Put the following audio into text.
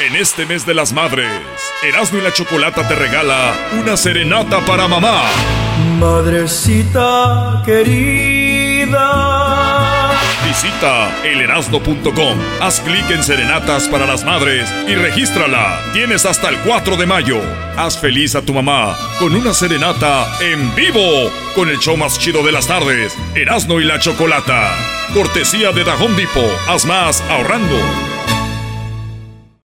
En este mes de las madres, Erasmo y la Chocolata te regala una serenata para mamá. Madrecita querida, visita elerasno.com, haz clic en Serenatas para las Madres y regístrala. Tienes hasta el 4 de mayo. Haz feliz a tu mamá con una serenata en vivo, con el show más chido de las tardes, Erasmo y la Chocolata. Cortesía de The Home Depot. Haz más ahorrando.